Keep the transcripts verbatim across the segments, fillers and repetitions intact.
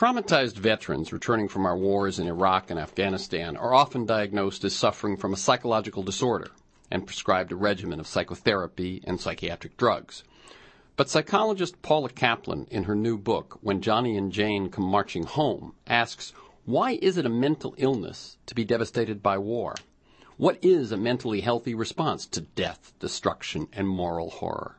Traumatized veterans returning from our wars in Iraq and Afghanistan are often diagnosed as suffering from a psychological disorder and prescribed a regimen of psychotherapy and psychiatric drugs. But psychologist Paula Kaplan, in her new book, When Johnny and Jane Come Marching Home, asks, why is it a mental illness to be devastated by war? What is a mentally healthy response to death, destruction, and moral horror?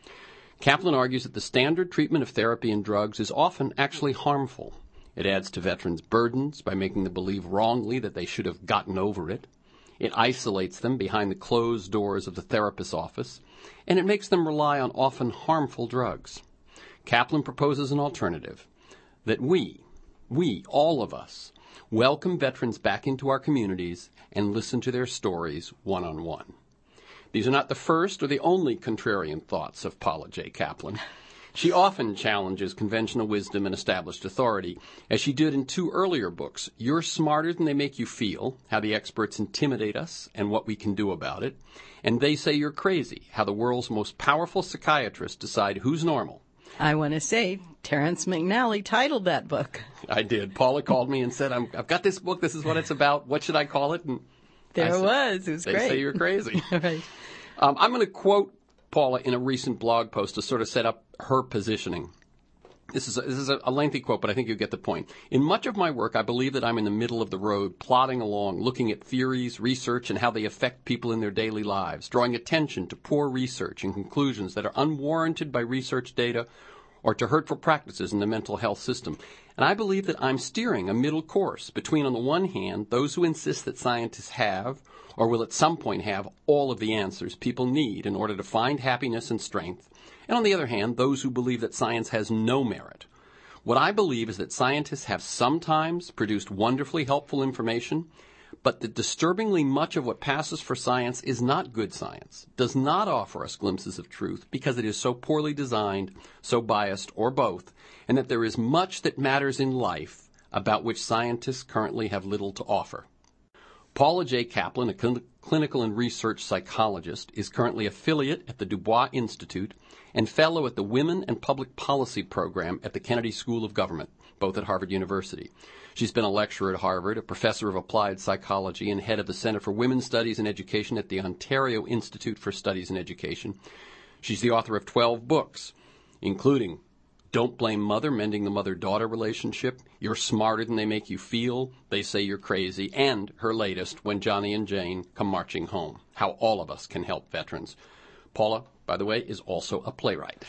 Kaplan argues that the standard treatment of therapy and drugs is often actually harmful. It adds to veterans' burdens by making them believe wrongly that they should have gotten over it. It isolates them behind the closed doors of the therapist's office, and it makes them rely on often harmful drugs. Kaplan proposes an alternative, that we, we, all of us, welcome veterans back into our communities and listen to their stories one-on-one. These are not the first or the only contrarian thoughts of Paula J. Kaplan. She often challenges conventional wisdom and established authority, as she did in two earlier books, You're Smarter Than They Make You Feel, How the Experts Intimidate Us and What We Can Do About It, and They Say You're Crazy, How the World's Most Powerful Psychiatrists Decide Who's Normal. I want to say Terrence McNally titled that book. I did. Paula called me and said, I'm, I've got this book, this is what it's about, what should I call it? And there I it said, was. It was they great. They Say You're Crazy. Right. Um, I'm going to quote Paula in a recent blog post to sort of set up her positioning. This is a, this is a lengthy quote, but I think you get the point. In much of my work, I believe that I'm in the middle of the road, plodding along, looking at theories, research, and how they affect people in their daily lives, drawing attention to poor research and conclusions that are unwarranted by research data or to hurtful practices in the mental health system. And I believe that I'm steering a middle course between, on the one hand, those who insist that scientists have or will at some point have all of the answers people need in order to find happiness and strength, and on the other hand, those who believe that science has no merit. What I believe is that scientists have sometimes produced wonderfully helpful information, but that disturbingly much of what passes for science is not good science, does not offer us glimpses of truth because it is so poorly designed, so biased, or both, and that there is much that matters in life about which scientists currently have little to offer. Paula J. Kaplan, a cl- clinical and research psychologist, is currently affiliate at the Dubois Institute and fellow at the Women and Public Policy Program at the Kennedy School of Government, both at Harvard University. She's been a lecturer at Harvard, a professor of applied psychology, and head of the Center for Women's Studies and Education at the Ontario Institute for Studies in Education. She's the author of twelve books, including Don't Blame Mother, Mending the Mother-Daughter Relationship, You're Smarter Than They Make You Feel, They Say You're Crazy, and her latest, When Johnny and Jane Come Marching Home, How All of Us Can Help Veterans. Paula, by the way, is also a playwright.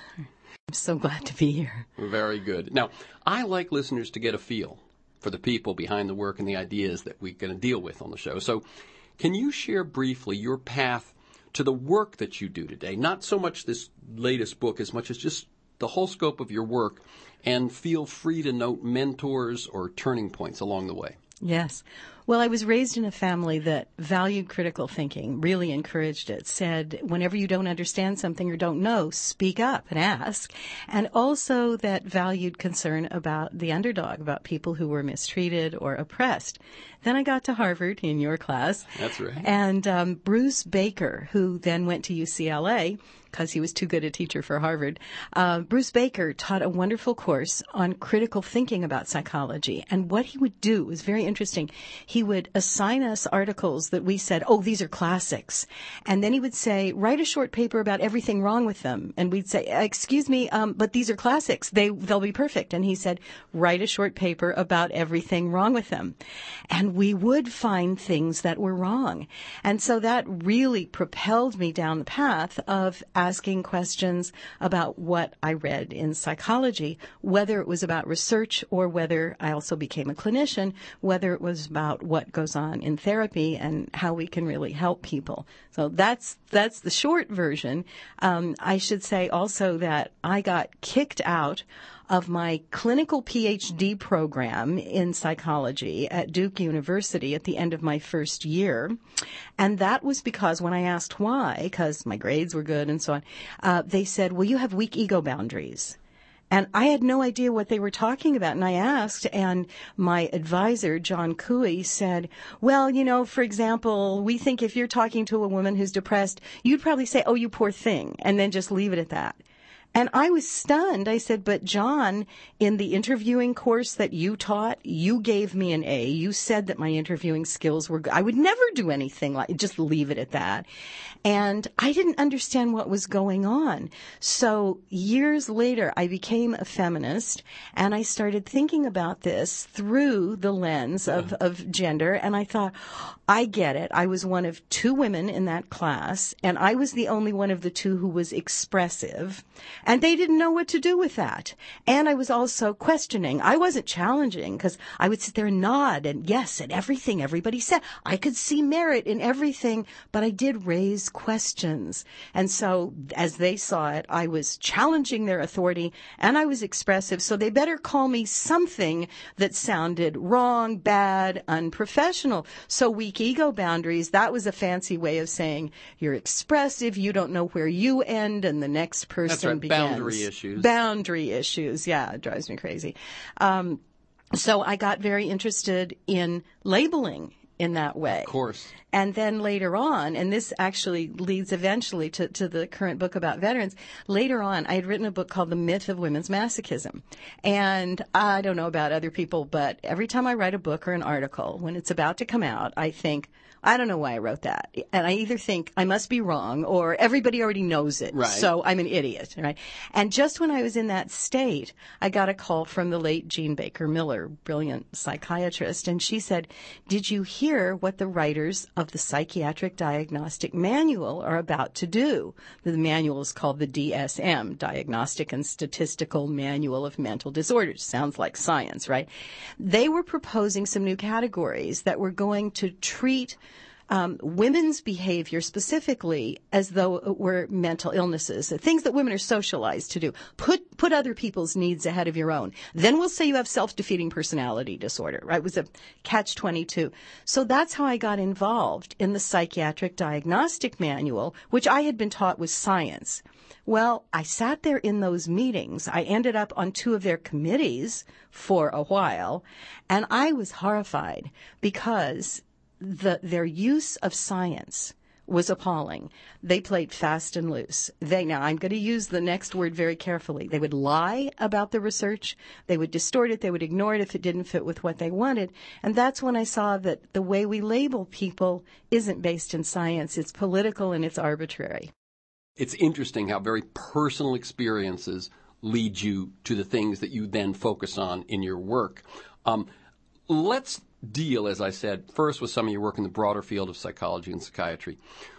I'm so glad to be here. Very good. Now, I like listeners to get a feel for the people behind the work and the ideas that we're going to deal with on the show. So can you share briefly your path to the work that you do today? Not so much this latest book as much as just the whole scope of your work, and feel free to note mentors or turning points along the way. Yes. Well, I was raised in a family that valued critical thinking, really encouraged it, said whenever you don't understand something or don't know, speak up and ask. And also that valued concern about the underdog, about people who were mistreated or oppressed. Then I got to Harvard in your class. That's right. And um, Bruce Baker, who then went to U C L A, because he was too good a teacher for Harvard, uh, Bruce Baker taught a wonderful course on critical thinking about psychology. And what he would do was very interesting. He would assign us articles that we said, oh, these are classics. And then he would say, write a short paper about everything wrong with them. And we'd say, excuse me, um, but these are classics. They, they'll be perfect. And he said, write a short paper about everything wrong with them. And we would find things that were wrong. And so that really propelled me down the path of asking questions about what I read in psychology, whether it was about research or whether I also became a clinician, whether it was about what goes on in therapy and how we can really help people. So that's that's the short version. Um, I should say also that I got kicked out of my clinical P H D program in psychology at Duke University at the end of my first year. And that was because when I asked why, because my grades were good and so on, uh, they said, well, you have weak ego boundaries. And I had no idea what they were talking about. And I asked, and my advisor, John Cooey, said, well, you know, for example, we think if you're talking to a woman who's depressed, you'd probably say, oh, you poor thing, and then just leave it at that. And I was stunned. I said, but John, in the interviewing course that you taught, you gave me an A. You said that my interviewing skills were good. I would never do anything like, just leave it at that. And I didn't understand what was going on. So years later, I became a feminist, and I started thinking about this through the lens of, of gender. And I thought, I get it. I was one of two women in that class, and I was the only one of the two who was expressive. And they didn't know what to do with that. And I was also questioning. I wasn't challenging because I would sit there and nod and yes at everything everybody said. I could see merit in everything, but I did raise questions. And so as they saw it, I was challenging their authority and I was expressive. So they better call me something that sounded wrong, bad, unprofessional. So weak ego boundaries, that was a fancy way of saying you're expressive, you don't know where you end and the next person That's right. begins. Boundary issues. Boundary issues. Yeah, it drives me crazy. Um, so I got very interested in labeling in that way. Of course. And then later on, and this actually leads eventually to, to the current book about veterans, later on I had written a book called The Myth of Women's Masochism. And I don't know about other people, but every time I write a book or an article, when it's about to come out, I think, I don't know why I wrote that. And I either think I must be wrong or everybody already knows it. Right. So I'm an idiot. Right. And just when I was in that state, I got a call from the late Jean Baker Miller, brilliant psychiatrist. And she said, did you hear what the writers of the Psychiatric Diagnostic Manual are about to do? The manual is called the D S M, Diagnostic and Statistical Manual of Mental Disorders. Sounds like science, right? They were proposing some new categories that were going to treat Um, women's behavior specifically as though it were mental illnesses, things that women are socialized to do. Put put other people's needs ahead of your own. Then we'll say you have self-defeating personality disorder, right? It was a catch twenty-two. So that's how I got involved in the Psychiatric Diagnostic Manual, which I had been taught was science. Well, I sat there in those meetings. I ended up on two of their committees for a while, and I was horrified because The, their use of science was appalling. They played fast and loose. They, now I'm going to use the next word very carefully. They would lie about the research. They would distort it. They would ignore it if it didn't fit with what they wanted. And that's when I saw that the way we label people isn't based in science. It's political and it's arbitrary. It's interesting how very personal experiences lead you to the things that you then focus on in your work. Um, let's deal, as I said, first with some of your work in the broader field of psychology and psychiatry.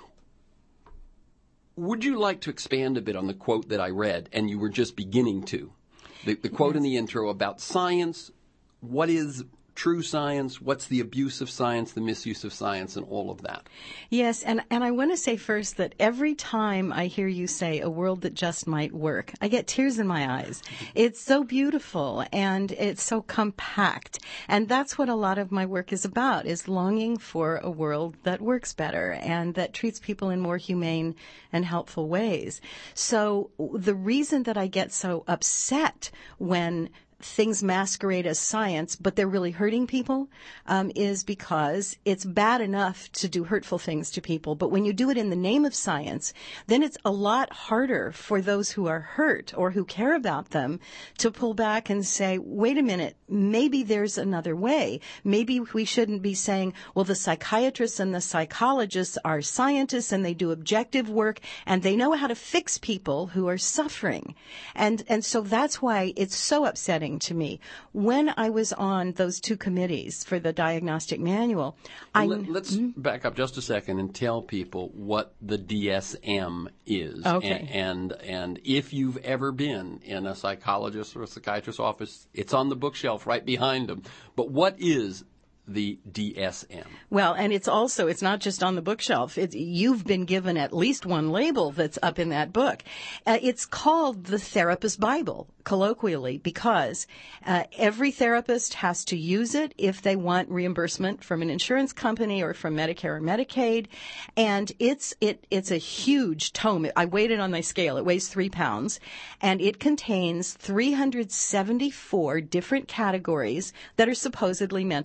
Would you like to expand a bit on the quote that I read and you were just beginning to? The, the quote yes. in the intro about science, what is true science, what's the abuse of science, the misuse of science, and all of that. Yes, and, and I want to say first that every time I hear you say a world that just might work, I get tears in my eyes. It's so beautiful and it's so compact. And that's what a lot of my work is about, is longing for a world that works better and that treats people in more humane and helpful ways. So the reason that I get so upset when things masquerade as science, but they're really hurting people, um, is because it's bad enough to do hurtful things to people. But when you do it in the name of science, then it's a lot harder for those who are hurt or who care about them to pull back and say, wait a minute, maybe there's another way. Maybe we shouldn't be saying, well, the psychiatrists and the psychologists are scientists and they do objective work and they know how to fix people who are suffering. And, and so that's why it's so upsetting to me. When I was on those two committees for the diagnostic manual, I... Let, let's mm-hmm. back up just a second and tell people what the D S M is. Okay. And, and, and if you've ever been in a psychologist or a psychiatrist's office, it's on the bookshelf right behind them. But what is the D S M? Well, and it's also, it's not just on the bookshelf. It's, you've been given at least one label that's up in that book. Uh, it's called the Therapist Bible, colloquially, because uh, every therapist has to use it if they want reimbursement from an insurance company or from Medicare or Medicaid. And it's it it's a huge tome. I weighed it on my scale. It weighs three pounds. And it contains three hundred seventy-four different categories that are supposedly mental illnesses.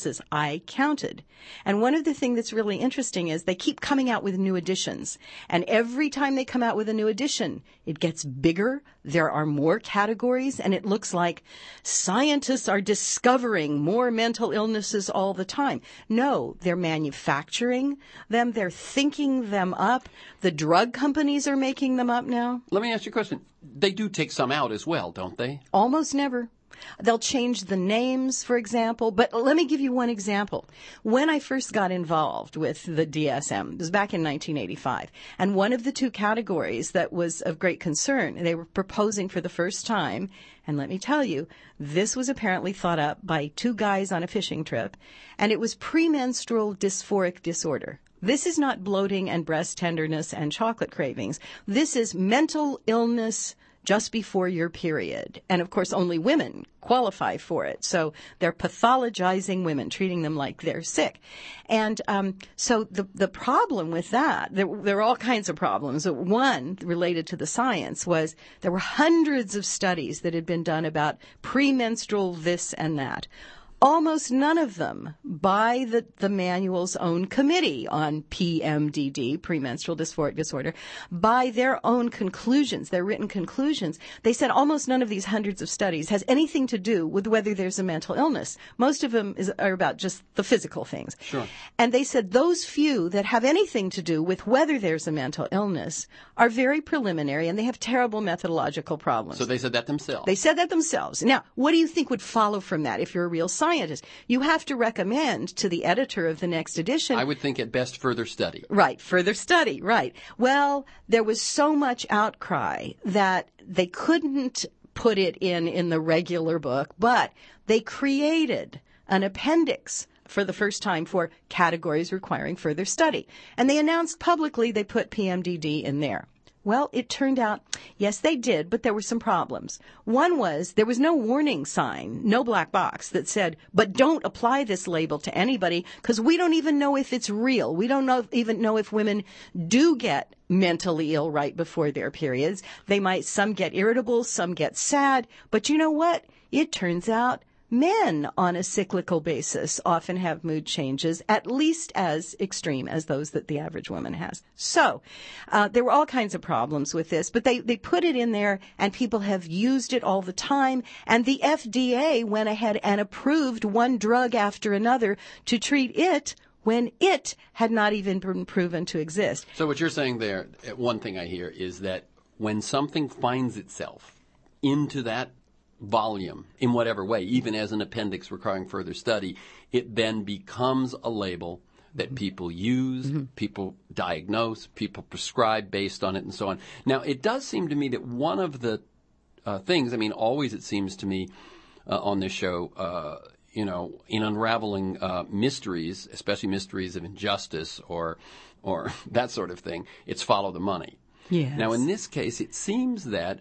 illnesses. I counted. And one of the things that's really interesting is they keep coming out with new editions. And every time they come out with a new edition, it gets bigger. There are more categories, and it looks like scientists are discovering more mental illnesses all the time. No, they're manufacturing them. They're thinking them up. The drug companies are making them up now. Let me ask you a question. They do take some out as well, don't they? Almost never. They'll change the names, for example. But let me give you one example. When I first got involved with the D S M, it was back in nineteen eighty-five, and one of the two categories that was of great concern, they were proposing for the first time, and let me tell you, this was apparently thought up by two guys on a fishing trip, and it was premenstrual dysphoric disorder. This is not bloating and breast tenderness and chocolate cravings. This is mental illness just before your period. And of course, only women qualify for it. So they're pathologizing women, treating them like they're sick. And um, so the the problem with that, there, there are all kinds of problems. One related to the science was there were hundreds of studies that had been done about premenstrual this and that. Almost none of them by the, the manual's own committee on P M D D, premenstrual dysphoric disorder, by their own conclusions, their written conclusions. They said almost none of these hundreds of studies has anything to do with whether there's a mental illness. Most of them is, are about just the physical things. Sure. And they said those few that have anything to do with whether there's a mental illness are very preliminary, and they have terrible methodological problems. So they said that themselves. They said that themselves. Now, what do you think would follow from that if you're a real scientist? Scientist. You have to recommend to the editor of the next edition. I would think at best further study. Right, further study, right. Well, there was so much outcry that they couldn't put it in in the regular book, but they created an appendix for the first time for categories requiring further study. And they announced publicly they put P M D D in there. Well, it turned out, yes, they did, but there were some problems. One was there was no warning sign, no black box that said, but don't apply this label to anybody because we don't even know if it's real. We don't know, even know if women do get mentally ill right before their periods. They might, some get irritable, some get sad. But you know what? It turns out men on a cyclical basis often have mood changes at least as extreme as those that the average woman has. So uh, there were all kinds of problems with this, but they, they put it in there and people have used it all the time. And the F D A went ahead and approved one drug after another to treat it when it had not even been proven to exist. So what you're saying there, one thing I hear is that when something finds itself into that volume in whatever way, even as an appendix requiring further study, it then becomes a label that people use, mm-hmm. people diagnose, people prescribe based on it, and so on. Now, it does seem to me that one of the uh, things, I mean, always it seems to me uh, on this show, uh, you know, in unraveling uh, mysteries, especially mysteries of injustice or or that sort of thing, it's follow the money. Yes. Now, in this case, it seems that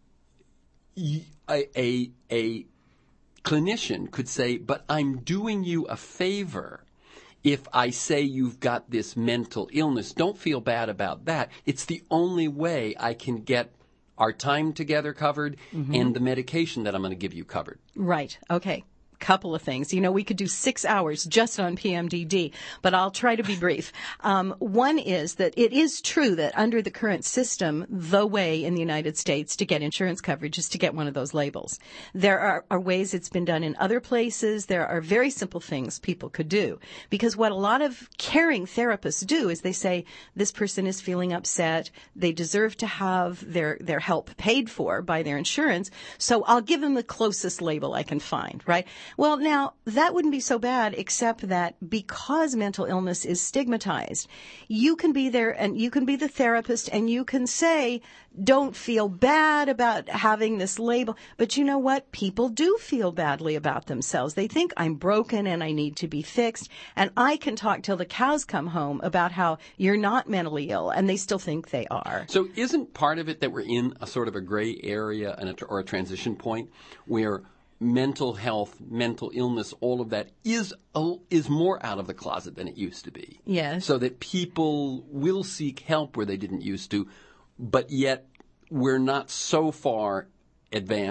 A, a, a clinician could say, but I'm doing you a favor if I say you've got this mental illness. Don't feel bad about that. It's the only way I can get our time together covered mm-hmm. and the medication that I'm going to give you covered. Right. Okay. Couple of things. You know, we could do six hours just on P M D D, but I'll try to be brief. Um, one is that it is true that under the current system, the way in the United States to get insurance coverage is to get one of those labels. There are, are ways it's been done in other places. There are very simple things people could do. Because what a lot of caring therapists do is they say, this person is feeling upset. They deserve to have their, their help paid for by their insurance. So I'll give them the closest label I can find, right? Well, now, that wouldn't be so bad, except that because mental illness is stigmatized, you can be there and you can be the therapist and you can say, don't feel bad about having this label. But you know what? People do feel badly about themselves. They think I'm broken and I need to be fixed. And I can talk till the cows come home about how you're not mentally ill, and they still think they are. So isn't part of it that we're in a sort of a gray area and a, or a transition point where mental health, mental illness, all of that is a, is more out of the closet than it used to be? Yes. So that people will seek help where they didn't used to, but yet we're not so far advanced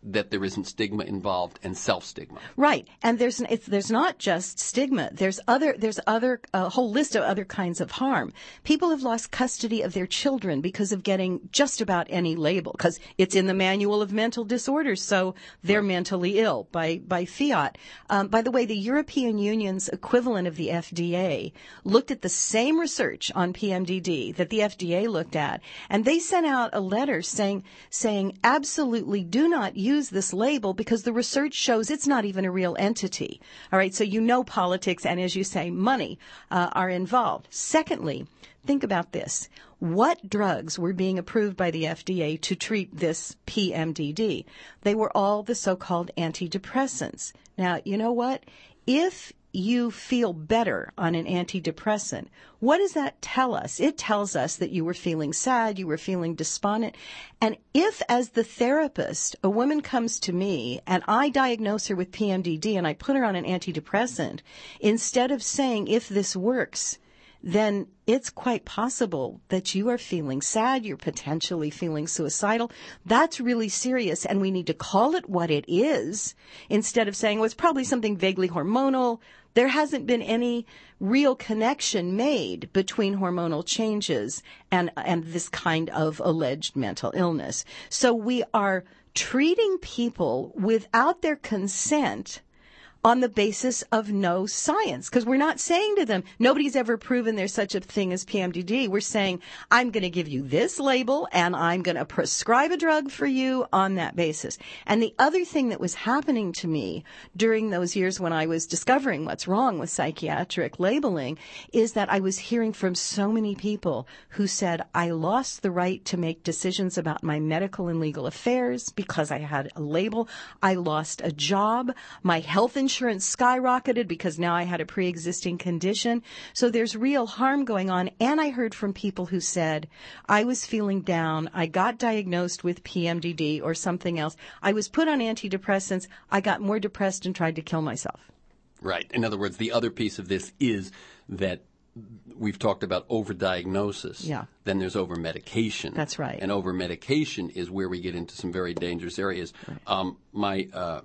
that there isn't stigma involved and self-stigma. Right. And there's it's, there's not just stigma. There's other there's other a whole list of other kinds of harm. People have lost custody of their children because of getting just about any label, because it's in the manual of mental disorders, so they're right. mentally ill by by fiat. Um, by the way, the European Union's equivalent of the F D A looked at the same research on P M D D that the F D A looked at, and they sent out a letter saying saying absolutely do not use this label because the research shows it's not even a real entity. All right, so you know politics and, as you say, money uh, are involved. Secondly, think about this. What drugs were being approved by the F D A to treat this P M D D? They were all the so-called antidepressants. Now, you know what? If you feel better on an antidepressant, what does that tell us? It tells us that you were feeling sad, you were feeling despondent. And if, as the therapist, a woman comes to me and I diagnose her with P M D D and I put her on an antidepressant, instead of saying, if this works, then it's quite possible that you are feeling sad, you're potentially feeling suicidal. That's really serious, and we need to call it what it is instead of saying, well, it's probably something vaguely hormonal. There hasn't been any real connection made between hormonal changes and, and this kind of alleged mental illness. So we are treating people without their consent on the basis of no science, because we're not saying to them, nobody's ever proven there's such a thing as P M D D. We're saying, I'm going to give you this label and I'm going to prescribe a drug for you on that basis. And the other thing that was happening to me during those years when I was discovering what's wrong with psychiatric labeling is that I was hearing from so many people who said, I lost the right to make decisions about my medical and legal affairs because I had a label. I lost a job. My health insurance Insurance skyrocketed because now I had a pre-existing condition. So there's real harm going on. And I heard from people who said, I was feeling down. I got diagnosed with P M D D or something else. I was put on antidepressants. I got more depressed and tried to kill myself. Right. In other words, the other piece of this is that we've talked about overdiagnosis. Yeah. Then there's over-medication. That's right. And over-medication is where we get into some very dangerous areas. Right. Um, my uh,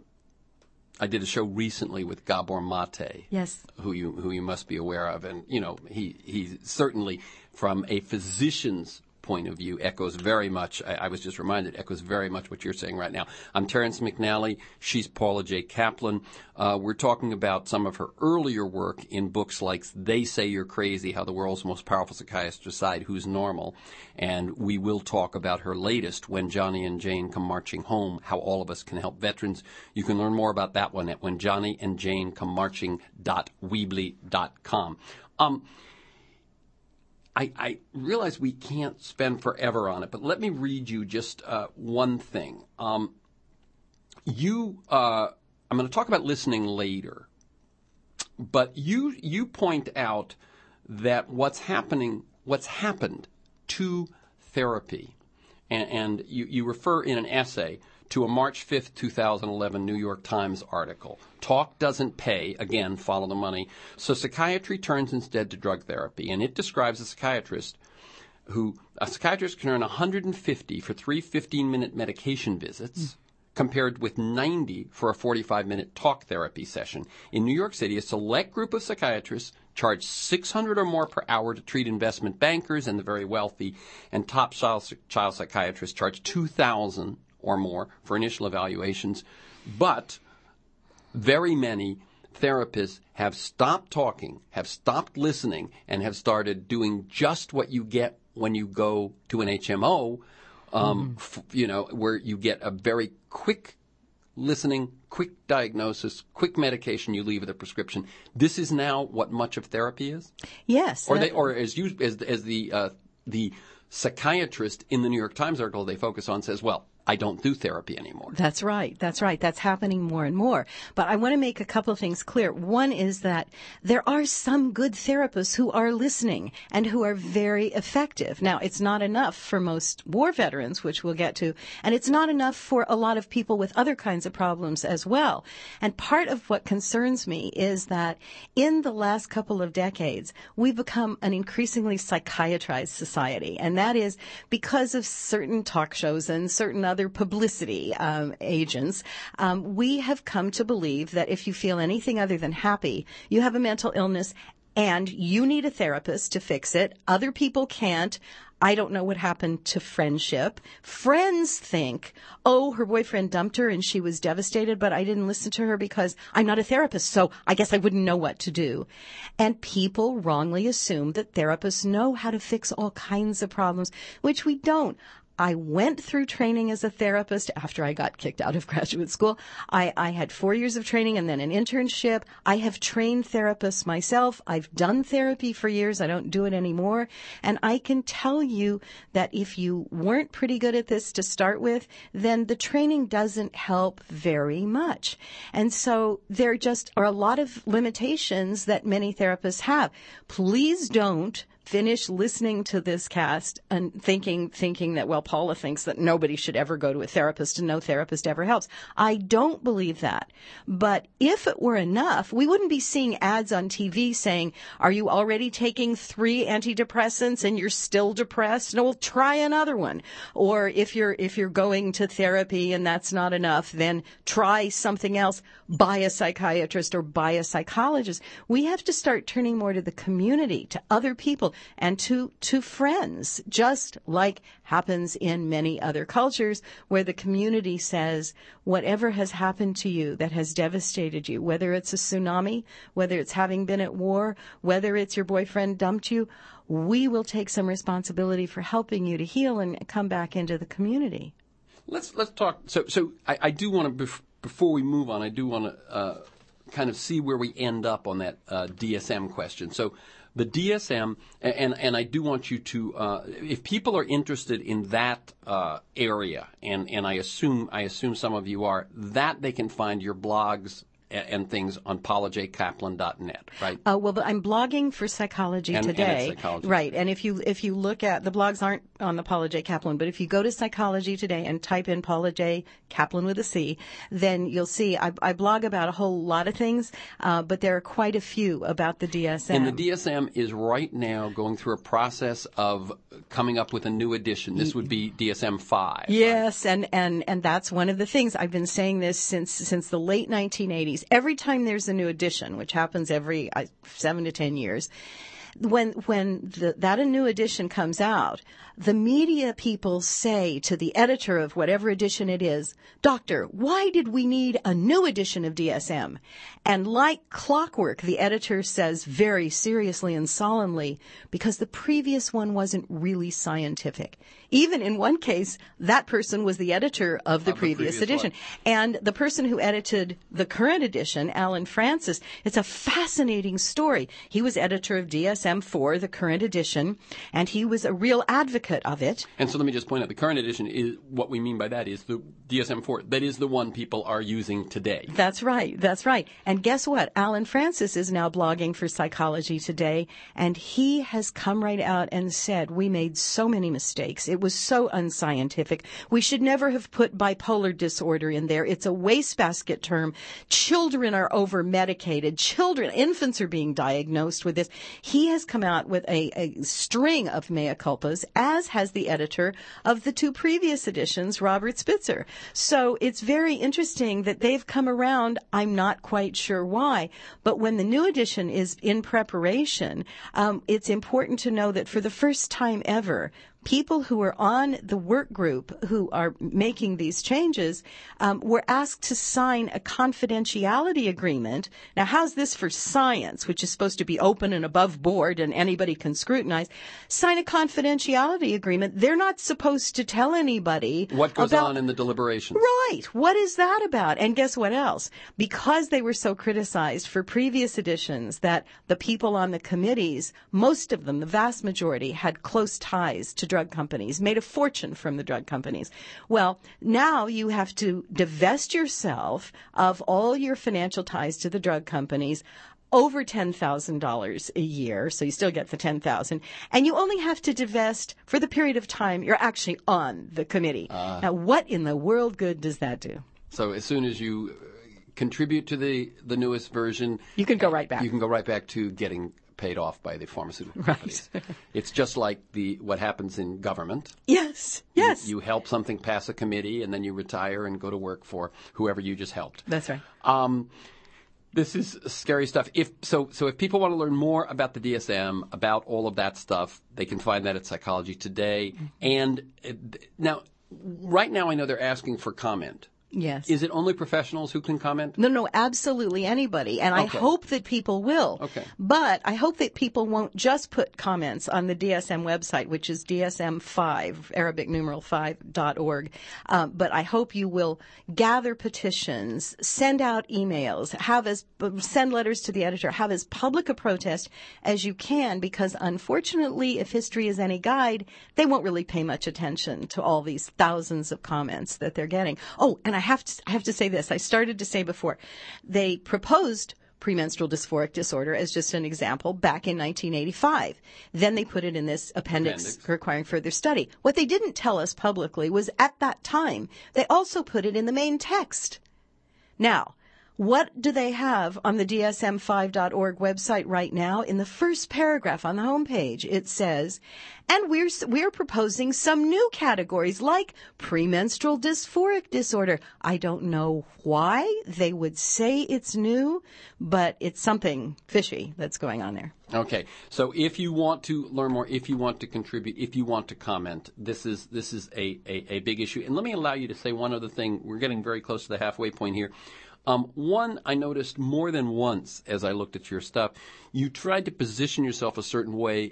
I did a show recently with Gabor Mate, yes, who you who you must be aware of, and you know he he certainly from a physician's point of view echoes very much. I, I was just reminded echoes very much what you're saying right now. I'm Terrence McNally. She's Paula J. Kaplan. Uh, we're talking about some of her earlier work in books like They Say You're Crazy: How the World's Most Powerful Psychiatrists Decide Who's Normal, and we will talk about her latest, When Johnny and Jane Come Marching Home: How All of Us Can Help Veterans. You can learn more about that one at when johnny and jane come marching dot weebly dot com. Um, I, I realize we can't spend forever on it, but let me read you just uh, one thing. Um, you, uh, I'm going to talk about listening later, but you you point out that what's happening, what's happened to therapy, and, and you, you refer in an essay to a March fifth, twenty eleven New York Times article. Talk doesn't pay. Again, follow the money. So psychiatry turns instead to drug therapy. And it describes a psychiatrist who, a psychiatrist can earn one hundred fifty for three fifteen-minute medication visits, mm. compared with ninety for a forty-five minute talk therapy session. In New York City, a select group of psychiatrists charge six hundred dollars or more per hour to treat investment bankers and the very wealthy, and top child, child psychiatrists charge two thousand dollars or more for initial evaluations. But very many therapists have stopped talking, have stopped listening, and have started doing just what you get when you go to an H M O, um, mm. f- you know, where you get a very quick listening, quick diagnosis, quick medication, you leave with a prescription. This is now what much of therapy is? Yes. Or they, or as you, as, as the, uh, the psychiatrist in the New York Times article they focus on says, well, I don't do therapy anymore. That's right. That's right. That's happening more and more. But I want to make a couple of things clear. One is that there are some good therapists who are listening and who are very effective. Now, it's not enough for most war veterans, which we'll get to, and it's not enough for a lot of people with other kinds of problems as well. And part of what concerns me is that in the last couple of decades, we've become an increasingly psychiatrized society. And that is because of certain talk shows and certain other other publicity um, agents, um, we have come to believe that if you feel anything other than happy, you have a mental illness and you need a therapist to fix it. Other people can't. I don't know what happened to friendship. Friends think, oh, her boyfriend dumped her and she was devastated, but I didn't listen to her because I'm not a therapist, so I guess I wouldn't know what to do. And people wrongly assume that therapists know how to fix all kinds of problems, which we don't. I went through training as a therapist after I got kicked out of graduate school. I, I had four years of training and then an internship. I have trained therapists myself. I've done therapy for years. I don't do it anymore. And I can tell you that if you weren't pretty good at this to start with, then the training doesn't help very much. And so there just are a lot of limitations that many therapists have. Please don't finish listening to this cast and thinking thinking that, well, Paula thinks that nobody should ever go to a therapist and no therapist ever helps. I don't believe that. But if it were enough, we wouldn't be seeing ads on T V saying, are you already taking three antidepressants and you're still depressed? No, well, try another one. Or if you're if you're going to therapy and that's not enough, then try something else. Buy a psychiatrist or buy a psychologist. We have to start turning more to the community, to other people, and to to friends, just like happens in many other cultures where the community says, whatever has happened to you that has devastated you, whether it's a tsunami, whether it's having been at war, whether it's your boyfriend dumped you, we will take some responsibility for helping you to heal and come back into the community. Let's let's talk. So so I, I do want to, before we move on, I do want to uh, kind of see where we end up on that uh, D S M question. So the D S M, and and I do want you to, uh, if people are interested in that uh, area, and, and I assume I assume some of you are, that they can find your blogs and things on paula j kaplan dot net, right? Uh, well, I'm blogging for Psychology and, Today, and Psychology right? Today. And if you if you look at the blogs, aren't on the Paula J. Kaplan, but if you go to Psychology Today and type in Paula J. Kaplan with a C, then you'll see I, I blog about a whole lot of things, uh, but there are quite a few about the D S M. And the D S M is right now going through a process of coming up with a new edition. This would be D S M five. Yes, right? and, and, and that's one of the things. I've been saying this since since the late nineteen eighties. Every time there's a new edition, which happens every uh, seven to ten years, when when the, that a new edition comes out, the media people say to the editor of whatever edition it is, Doctor, why did we need a new edition of D S M? And like clockwork, the editor says very seriously and solemnly, because the previous one wasn't really scientific. Even in one case, that person was the editor of the, of previous, the previous edition. one. And the person who edited the current edition, Alan Francis, it's a fascinating story. He was editor of D S M four, the current edition, and he was a real advocate of it. And so let me just point out, the current edition is, what we mean by that is the D S M four. That is the one people are using today. That's right. That's right. And guess what? Alan Francis is now blogging for Psychology Today, and he has come right out and said, we made so many mistakes. It was so unscientific. We should never have put bipolar disorder in there. It's a wastebasket term. Children are over-medicated. Children, infants are being diagnosed with this. He has come out with a, a string of mea culpas, as has the editor of the two previous editions, Robert Spitzer. So it's very interesting that they've come around. I'm not quite sure why, but when the new edition is in preparation, um, it's important to know that for the first time ever, people who are on the work group who are making these changes um, were asked to sign a confidentiality agreement. Now, how's this for science, which is supposed to be open and above board and anybody can scrutinize? Sign a confidentiality agreement. They're not supposed to tell anybody what goes about, on in the deliberations. Right. What is that about? And guess what else? Because they were so criticized for previous editions that the people on the committees, most of them, the vast majority, had close ties to drug companies, made a fortune from the drug companies. Well, now you have to divest yourself of all your financial ties to the drug companies, over ten thousand dollars a year, so you still get the ten thousand dollars, and you only have to divest for the period of time you're actually on the committee. Uh, now, what in the world good does that do? So as soon as you contribute to the, the newest version, you can go right back. You can go right back to getting paid off by the pharmaceutical Right. companies. It's just like the what happens in government. Yes, yes. You, you help something pass a committee, and then you retire and go to work for whoever you just helped. That's right. Um, this is scary stuff. If so, so if people want to learn more about the D S M, about all of that stuff, they can find that at Psychology Today. Mm-hmm. And uh, now, right now, I know they're asking for comment. Yes. Is it only professionals who can comment? No, no, absolutely anybody. And I Okay. hope that people will. Okay. But I hope that people won't just put comments on the D S M website, which is D S M five, Arabic numeral five dot org. Um, but I hope you will gather petitions, send out emails, have as, send letters to the editor, have as public a protest as you can, because unfortunately, if history is any guide, they won't really pay much attention to all these thousands of comments that they're getting. Oh, and I have to, I have to say this. I started to say before, they proposed premenstrual dysphoric disorder as just an example back in nineteen eighty-five. Then they put it in this appendix, Appendix. requiring further study. What they didn't tell us publicly was at that time, they also put it in the main text. Now, what do they have on the D S M five dot org website right now? In the first paragraph on the homepage, it says, and we're, we're proposing some new categories like premenstrual dysphoric disorder. I don't know why they would say it's new, but it's something fishy that's going on there. Okay, so if you want to learn more, if you want to contribute, if you want to comment, this is this is a, a, a big issue. And let me allow you to say one other thing. We're getting very close to the halfway point here. Um, one, I noticed more than once as I looked at your stuff, you tried to position yourself a certain way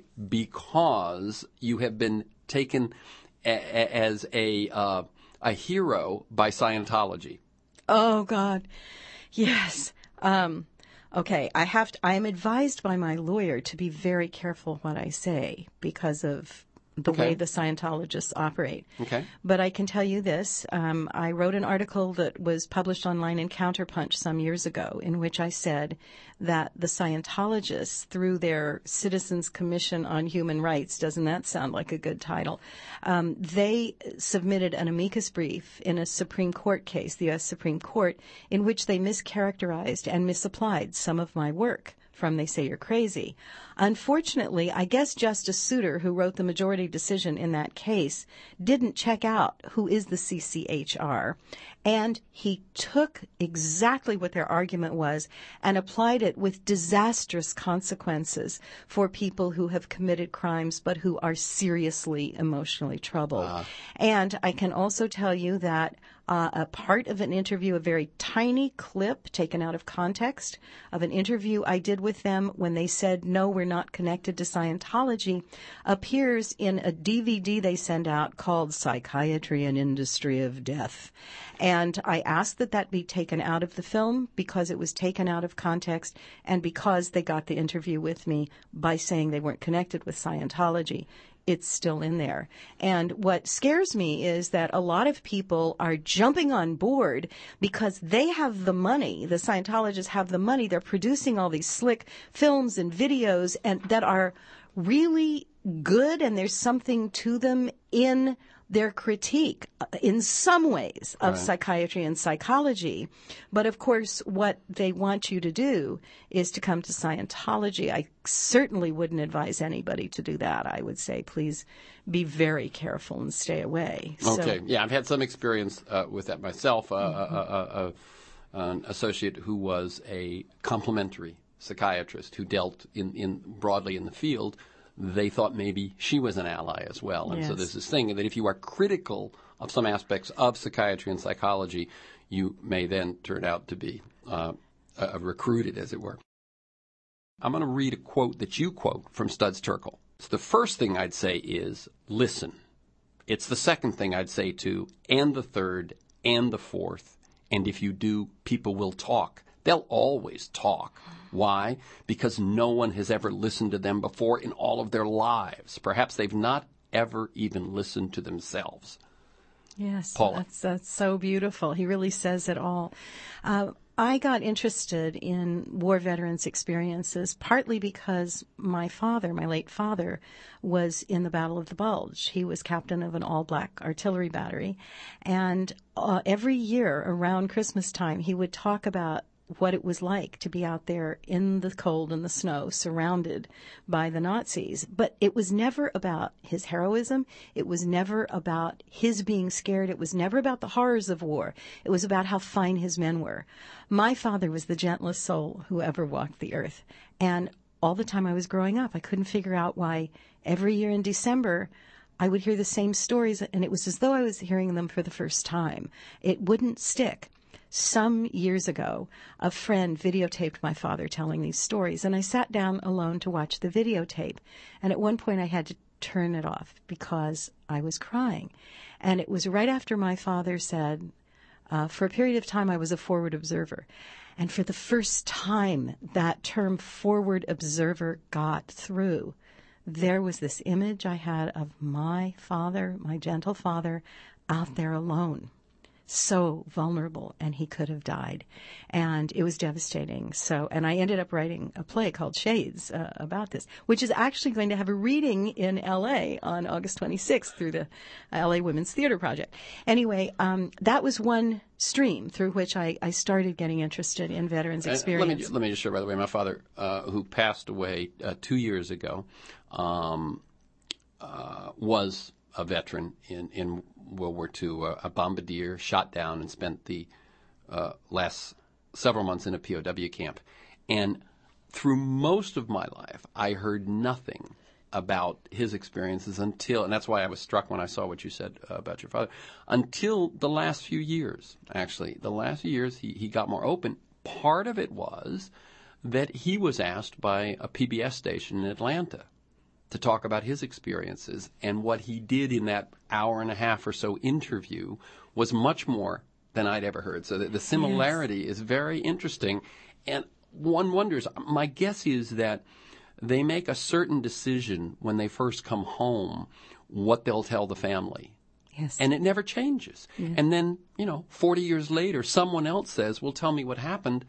because you have been taken a, a, as a uh, a hero by Scientology. Oh, God. Yes. Um, okay. I have to, I am advised by my lawyer to be very careful what I say because of the Okay. way the Scientologists operate. Okay. But I can tell you this. Um, I wrote an article that was published online in Counterpunch some years ago in which I said that the Scientologists, through their Citizens Commission on Human Rights, doesn't that sound like a good title? Um, they submitted an amicus brief in a Supreme Court case, the U S Supreme Court, in which they mischaracterized and misapplied some of my work from They Say You're Crazy. Unfortunately, I guess Justice Souter, who wrote the majority decision in that case, didn't check out who is the C C H R, and he took exactly what their argument was and applied it with disastrous consequences for people who have committed crimes but who are seriously emotionally troubled. Uh. And I can also tell you that Uh, a part of an interview, a very tiny clip taken out of context of an interview I did with them when they said, no, we're not connected to Scientology, appears in a D V D they send out called Psychiatry, an Industry of Death. And I asked that that be taken out of the film because it was taken out of context and because they got the interview with me by saying they weren't connected with Scientology. It's still in there. And what scares me is that a lot of people are jumping on board because they have the money. The Scientologists have the money. They're producing all these slick films and videos and that are really good, and there's something to them in their critique in some ways of right. psychiatry and psychology. But of course, what they want you to do is to come to Scientology. I certainly wouldn't advise anybody to do that. I would say, please be very careful and stay away. Okay. So, yeah, I've had some experience uh, with that myself. Uh, mm-hmm. uh, uh, uh, an associate who was a complementary psychiatrist who dealt in, in broadly in the field, they thought maybe she was an ally as well. And yes. so there's this thing that if you are critical of some aspects of psychiatry and psychology, you may then turn out to be uh, uh, recruited, as it were. I'm going to read a quote that you quote from Studs Terkel. So the first thing I'd say is listen. It's the second thing I'd say too, and the third, and the fourth. And if you do, people will talk. They'll always talk. Why? Because no one has ever listened to them before in all of their lives. Perhaps they've not ever even listened to themselves. Yes, Paula. That's, that's so beautiful. He really says it all. Uh, I got interested in war veterans' experiences partly because my father, my late father, was in the Battle of the Bulge. He was captain of an all-black artillery battery. And uh, every year around Christmas time, he would talk about what it was like to be out there in the cold and the snow, surrounded by the Nazis. But it was never about his heroism. It was never about his being scared. It was never about the horrors of war. It was about how fine his men were. My father was the gentlest soul who ever walked the earth. And all the time I was growing up, I couldn't figure out why every year in December I would hear the same stories, and it was as though I was hearing them for the first time. It wouldn't stick. Some years ago, a friend videotaped my father telling these stories, and I sat down alone to watch the videotape. And at one point I had to turn it off because I was crying. And it was right after my father said, uh, for a period of time I was a forward observer. And for the first time that term forward observer got through. There was this image I had of my father, my gentle father, out there alone. So vulnerable, and he could have died. And it was devastating. So, and I ended up writing a play called Shades uh, about this, which is actually going to have a reading in L A on August twenty-sixth through the L A Women's Theater Project. Anyway, um, that was one stream through which I, I started getting interested in veterans' experience. Let me, let me just share, by the way, my father, uh, who passed away uh, two years ago, um, uh, was a veteran in, in World War Two, uh, a bombardier, shot down and spent the uh, last several months in a P O W camp. And through most of my life, I heard nothing about his experiences until, and that's why I was struck when I saw what you said uh, about your father, until the last few years, actually. The last few years, he, he got more open. Part of it was that he was asked by a P B S station in Atlanta to talk about his experiences, and what he did in that hour and a half or so interview was much more than I'd ever heard. So the, the similarity yes. is very interesting, and one wonders, my guess is that they make a certain decision when they first come home what they'll tell the family. Yes. And it never changes. Yeah. And then, you know, forty years later, someone else says, well, tell me what happened,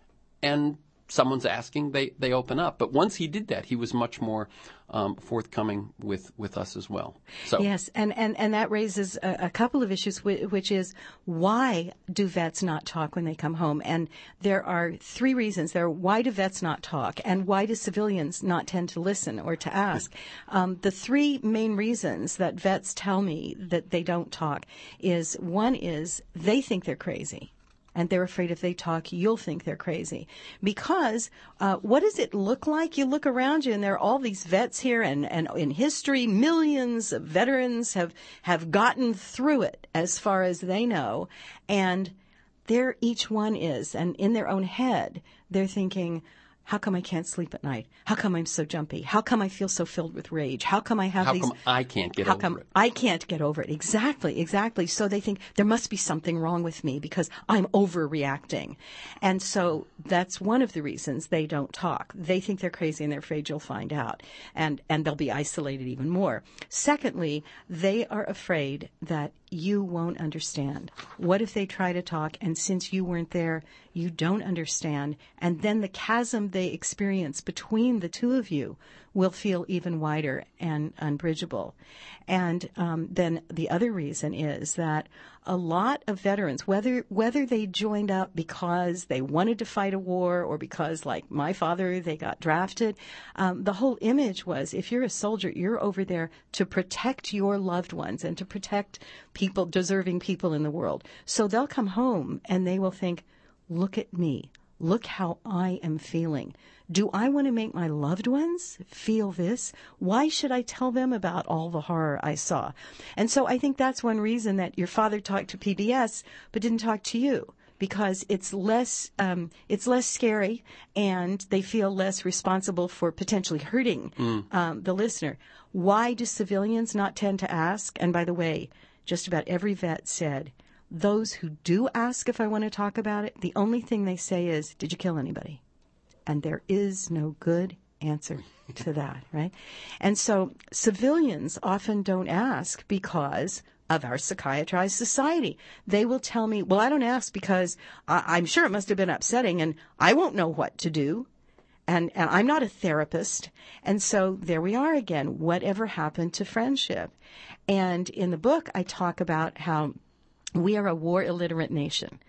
and someone's asking, they, they open up. But once he did that, he was much more um, forthcoming with, with us as well. So yes, and, and, and that raises a, a couple of issues, which is why do vets not talk when they come home? And there are three reasons. There are why do vets not talk, and why do civilians not tend to listen or to ask? Um, the three main reasons that vets tell me that they don't talk is, one is they think they're crazy. And they're afraid if they talk, you'll think they're crazy. Because uh, what does it look like? You look around you, and there are all these vets here, and, and in history, millions of veterans have, have gotten through it as far as they know. And there each one is, and in their own head, they're thinking, how come I can't sleep at night? How come I'm so jumpy? How come I feel so filled with rage? How come I have How these... come I can't get how over come it? I can't get over it? Exactly, exactly. So they think there must be something wrong with me because I'm overreacting. And so that's one of the reasons they don't talk. They think they're crazy and they're afraid you'll find out. And, and they'll be isolated even more. Secondly, they are afraid that you won't understand. What if they try to talk, and since you weren't there, you don't understand, and then the chasm they experience between the two of you will feel even wider and unbridgeable. And um, then the other reason is that a lot of veterans, whether whether they joined up because they wanted to fight a war or because, like my father, they got drafted, um, the whole image was, if you're a soldier, you're over there to protect your loved ones and to protect people, deserving people in the world. So they'll come home and they will think, look at me. Look how I am feeling. Do I want to make my loved ones feel this? Why should I tell them about all the horror I saw? And so I think that's one reason that your father talked to P B S but didn't talk to you, because it's less um, it's less scary, and they feel less responsible for potentially hurting mm. um, the listener. Why do civilians not tend to ask? And by the way, just about every vet said, those who do ask if I want to talk about it, the only thing they say is, did you kill anybody? And there is no good answer to that, right? And so civilians often don't ask because of our psychiatrized society. They will tell me, well, I don't ask because I- I'm sure it must have been upsetting and I won't know what to do. And, and I'm not a therapist. And so there we are again. Whatever happened to friendship? And in the book, I talk about how we are a war illiterate nation.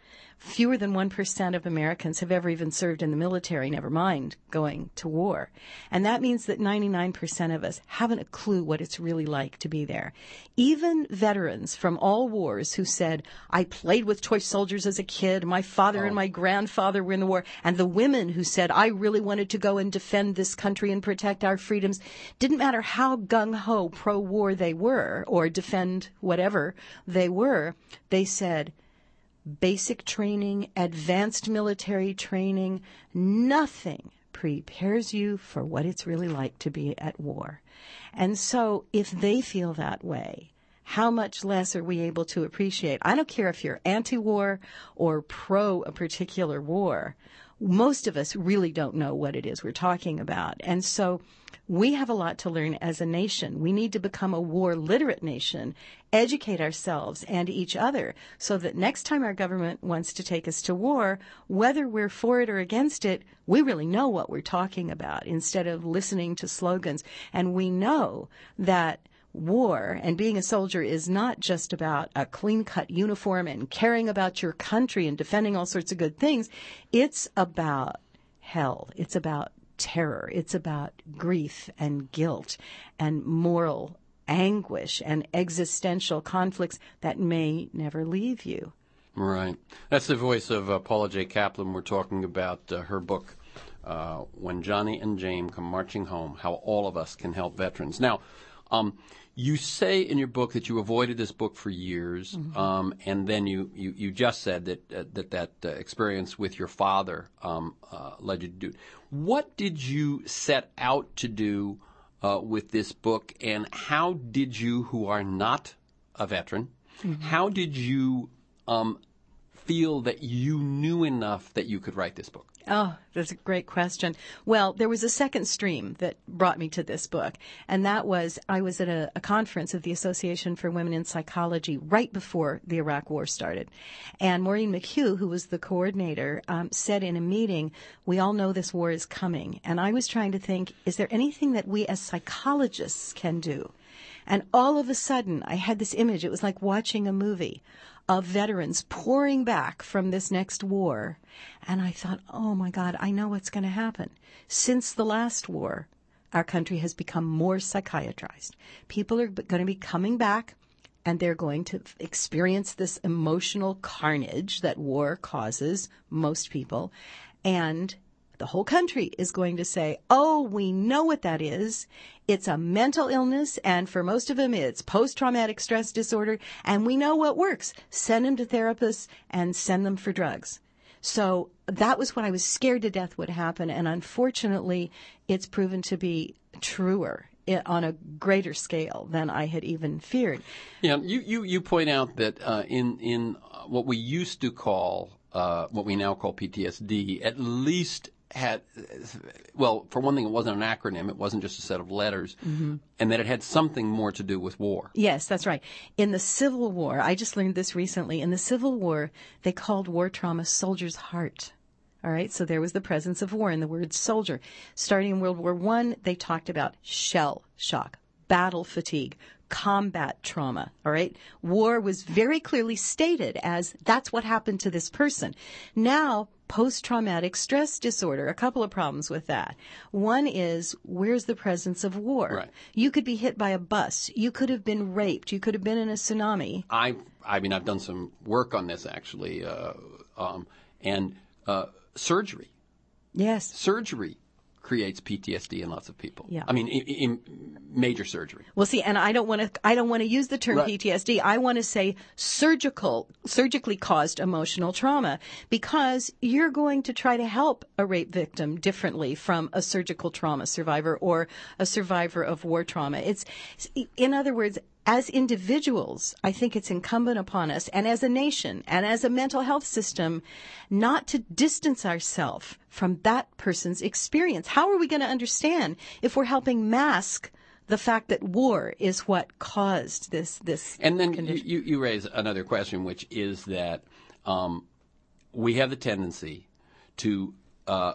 Fewer than one percent of Americans have ever even served in the military, never mind going to war. And that means that ninety-nine percent of us haven't a clue what it's really like to be there. Even veterans from all wars who said, I played with toy soldiers as a kid, my father oh. and my grandfather were in the war, and the women who said, I really wanted to go and defend this country and protect our freedoms, didn't matter how gung-ho pro-war they were, or defend whatever they were, they said, basic training, advanced military training, nothing prepares you for what it's really like to be at war. And so if they feel that way, how much less are we able to appreciate? I don't care if you're anti-war or pro a particular war. Most of us really don't know what it is we're talking about. And so we have a lot to learn as a nation. We need to become a war-literate nation, educate ourselves and each other so that next time our government wants to take us to war, whether we're for it or against it, we really know what we're talking about instead of listening to slogans. And we know that war and being a soldier is not just about a clean-cut uniform and caring about your country and defending all sorts of good things. It's about hell. It's about terror. It's about grief and guilt and moral anguish and existential conflicts that may never leave you. Right. That's the voice of uh, Paula J. Kaplan. We're talking about uh, her book, uh, When Johnny and Jane Come Marching Home, How All of Us Can Help Veterans. Now, um, you say in your book that you avoided this book for years, mm-hmm. um, and then you, you, you just said that uh, that, that uh, experience with your father um, uh, led you to do it. What did you set out to do uh, with this book, and how did you, who are not a veteran, mm-hmm. how did you um, feel that you knew enough that you could write this book? Oh, that's a great question. Well, there was a second stream that brought me to this book, and that was I was at a, a conference of the Association for Women in Psychology right before the Iraq War started. And Maureen McHugh, who was the coordinator, um, said in a meeting, we all know this war is coming. And I was trying to think, is there anything that we as psychologists can do? And all of a sudden, I had this image. It was like watching a movie of veterans pouring back from this next war. And I thought, oh, my God, I know what's going to happen. Since the last war, our country has become more psychiatrized. People are going to be coming back, and they're going to experience this emotional carnage that war causes most people. And the whole country is going to say, oh, we know what that is. It's a mental illness, and for most of them, it's post-traumatic stress disorder, and we know what works. Send them to therapists and send them for drugs. So that was what I was scared to death would happen, and unfortunately, it's proven to be truer on a greater scale than I had even feared. Yeah, you, you, you point out that uh, in, in what we used to call, uh, what we now call P T S D, at least had, well, for one thing, it wasn't an acronym. It wasn't just a set of letters. Mm-hmm. And that it had something more to do with war. Yes, that's right. In the Civil War, I just learned this recently, in the Civil War, they called war trauma soldier's heart. All right, so there was the presence of war in the word soldier. Starting in World War One, they talked about shell shock, battle fatigue, combat trauma, all right? War was very clearly stated as that's what happened to this person. Now, post-traumatic stress disorder, a couple of problems with that. One is, where's the presence of war? Right. You could be hit by a bus. You could have been raped. You could have been in a tsunami. I I mean, I've done some work on this, actually, uh, um, and uh, surgery. Yes. Surgery creates P T S D in lots of people. Yeah. I mean, in, in major surgery. Well, see, and I don't want to. I don't want to use the term right. P T S D. I want to say surgical, surgically caused emotional trauma, because you're going to try to help a rape victim differently from a surgical trauma survivor or a survivor of war trauma. It's, in other words, as individuals, I think it's incumbent upon us, and as a nation, and as a mental health system, not to distance ourselves from that person's experience. How are we going to understand if we're helping mask the fact that war is what caused this this And then condition? You, you raise another question, which is that um, we have the tendency to uh,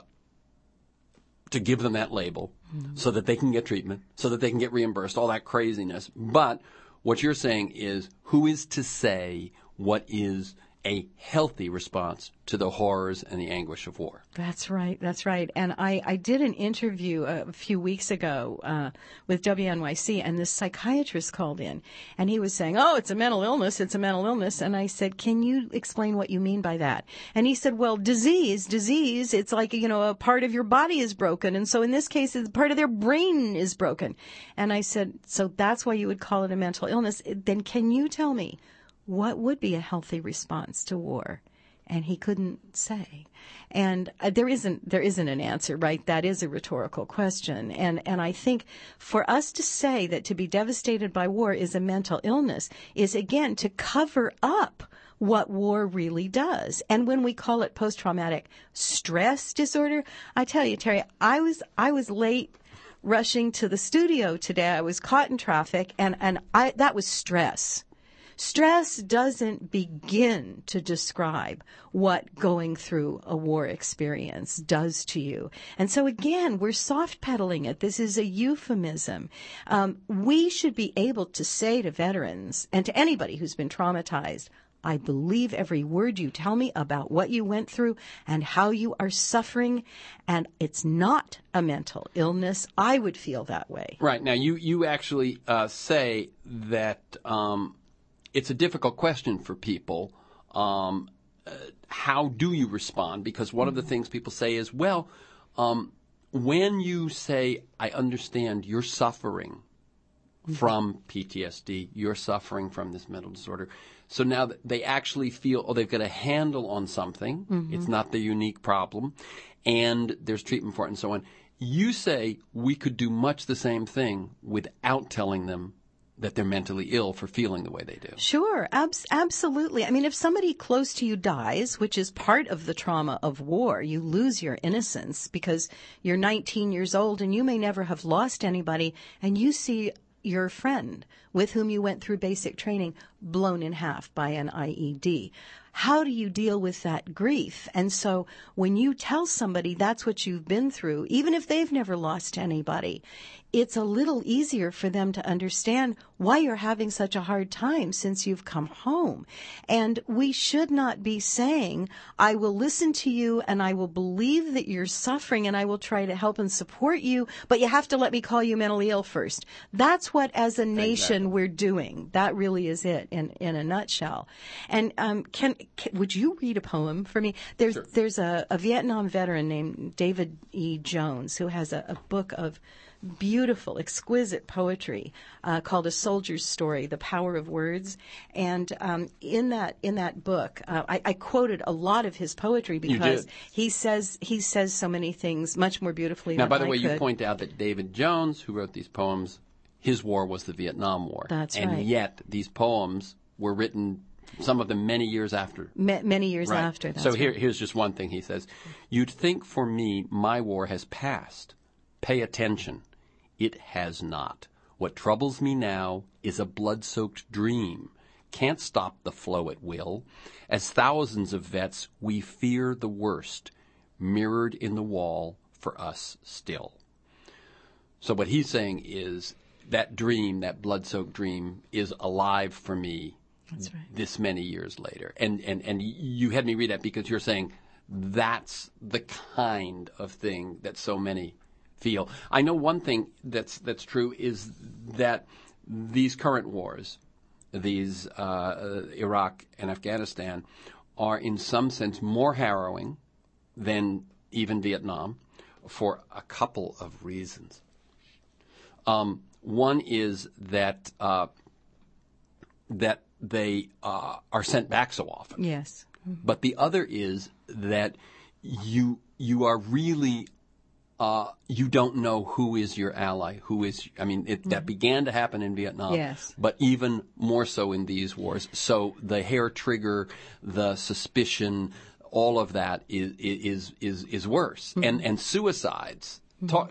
to give them that label mm-hmm. so that they can get treatment, so that they can get reimbursed, all that craziness. But what you're saying is, who is to say what is a healthy response to the horrors and the anguish of war. That's right. That's right. And I, I did an interview a few weeks ago uh, with W N Y C, and this psychiatrist called in, and he was saying, oh, it's a mental illness. It's a mental illness. And I said, can you explain what you mean by that? And he said, well, disease, disease, it's like, you know, a part of your body is broken. And so in this case, it's part of their brain is broken. And I said, so that's why you would call it a mental illness. Then can you tell me what would be a healthy response to war? And he couldn't say. And uh, there isn't there isn't an answer, right? That is a rhetorical question. And and I think for us to say that to be devastated by war is a mental illness is, again, to cover up what war really does. And when we call it post-traumatic stress disorder, I tell you, Terry, I was I was late rushing to the studio today. I was caught in traffic, and, and I that was stress. Stress doesn't begin to describe what going through a war experience does to you. And so, again, we're soft pedaling it. This is a euphemism. Um, we should be able to say to veterans and to anybody who's been traumatized, I believe every word you tell me about what you went through and how you are suffering, and it's not a mental illness. I would feel that way. Right. Now, you, you actually uh, say that um, it's a difficult question for people. Um, uh, how do you respond? Because one of the things people say is, well, um, when you say, I understand you're suffering from P T S D, you're suffering from this mental disorder. So now they actually feel, oh, they've got a handle on something. Mm-hmm. It's not their unique problem. And there's treatment for it and so on. You say we could do much the same thing without telling them that they're mentally ill for feeling the way they do. Sure, abs- absolutely. I mean, if somebody close to you dies, which is part of the trauma of war, you lose your innocence because you're nineteen years old and you may never have lost anybody, and you see your friend with whom you went through basic training blown in half by an I E D. How do you deal with that grief? And so when you tell somebody that's what you've been through, even if they've never lost anybody, it's a little easier for them to understand why you're having such a hard time since you've come home. And we should not be saying, I will listen to you and I will believe that you're suffering and I will try to help and support you, but you have to let me call you mentally ill first. That's what, as a nation, exactly, we're doing. That really is it in, in a nutshell. And um, can, can would you read a poem for me? There's sure. there's a, a Vietnam veteran named David E. Jones who has a, a book of beautiful, exquisite poetry uh, called A Soldier's Story, The Power of Words. And um, in that in that book, uh, I, I quoted a lot of his poetry because he says he says so many things much more beautifully now, than by the I way, could. You point out that David Jones, who wrote these poems, his war was the Vietnam War. That's and right. And yet these poems were written, some of them many years after. Ma- many years right. after. That's so right. here, here's just one thing he says. You'd think for me my war has passed. Pay attention. It has not. What troubles me now is a blood-soaked dream. Can't stop the flow at will. As thousands of vets, we fear the worst, mirrored in the wall for us still. So what he's saying is that dream, that blood-soaked dream, is alive for me. That's right. This many years later. And, and, and you had me read that because you're saying that's the kind of thing that so many feel. I know one thing that's that's true is that these current wars, these uh, Iraq and Afghanistan, are in some sense more harrowing than even Vietnam for a couple of reasons. Um, one is that uh, that they uh, are sent back so often. Yes. Mm-hmm. But the other is that you you are really Uh, you don't know who is your ally, who is, I mean, it, mm-hmm. that began to happen in Vietnam, yes. but even more so in these wars. So the hair trigger, the suspicion, all of that is is is, is worse. Mm-hmm. And and suicides. Mm-hmm. Talk, t-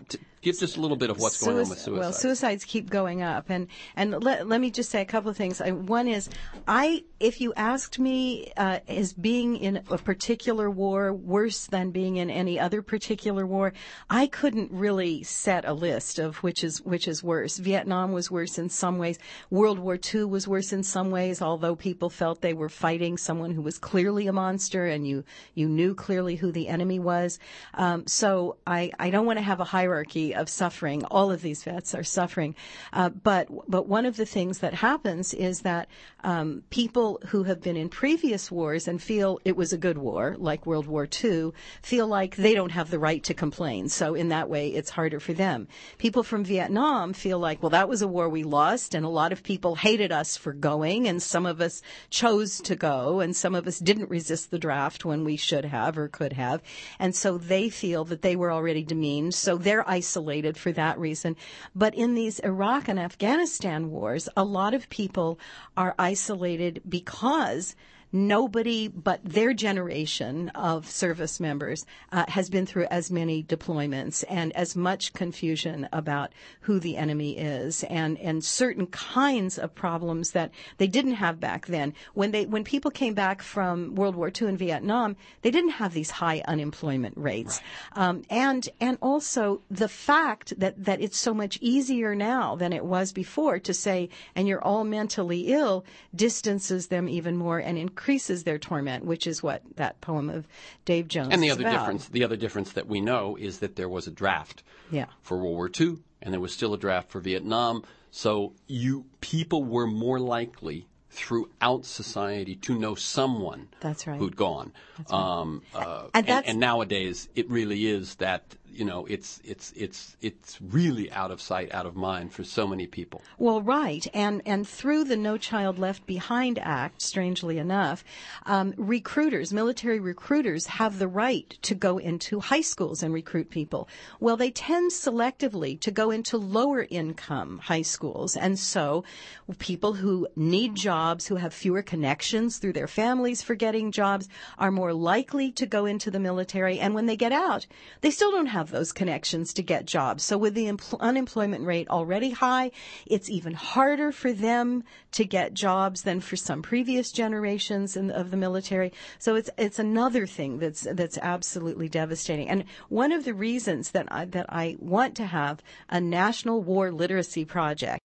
Give just a little bit of what's going on with suicide. Well, suicides keep going up, and and let, let me just say a couple of things. I, one is, I if you asked me, uh, is being in a particular war worse than being in any other particular war, I couldn't really set a list of which is which is worse. Vietnam was worse in some ways. World War Two was worse in some ways, although people felt they were fighting someone who was clearly a monster, and you you knew clearly who the enemy was. Um, so I I don't want to have a hierarchy of suffering. All of these vets are suffering. Uh, but but one of the things that happens is that um, people who have been in previous wars and feel it was a good war, like World War Two, feel like they don't have the right to complain. So in that way, it's harder for them. People from Vietnam feel like, well, that was a war we lost, and a lot of people hated us for going, and some of us chose to go, and some of us didn't resist the draft when we should have or could have. And so they feel that they were already demeaned, so they're isolated for that reason. But in these Iraq and Afghanistan wars, a lot of people are isolated because nobody but their generation of service members uh, has been through as many deployments and as much confusion about who the enemy is, and, and certain kinds of problems that they didn't have back then. When they when people came back from World War Two and Vietnam, they didn't have these high unemployment rates. Right. Um, and and also the fact that, that it's so much easier now than it was before to say, and you're all mentally ill, distances them even more and increases increases their torment, which is what that poem of Dave Jones and the is other about. difference, the other difference that we know is that there was a draft yeah. for World War Two, and there was still a draft for Vietnam. So you people were more likely throughout society to know someone that's right. who'd gone. That's right. Um, uh, and, and, and nowadays, it really is that, you know, it's it's it's it's really out of sight, out of mind for so many people. Well, right, and and through the No Child Left Behind Act, strangely enough, um, recruiters, military recruiters, have the right to go into high schools and recruit people. Well, they tend selectively to go into lower income high schools, and so people who need jobs, who have fewer connections through their families for getting jobs, are more likely to go into the military. And when they get out, they still don't have those connections to get jobs. So with the empl- unemployment rate already high, it's even harder for them to get jobs than for some previous generations in, of the military. So it's it's another thing that's that's absolutely devastating. And one of the reasons that I, that I want to have a national war literacy project.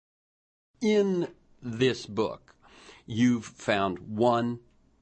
In this book, you've found one,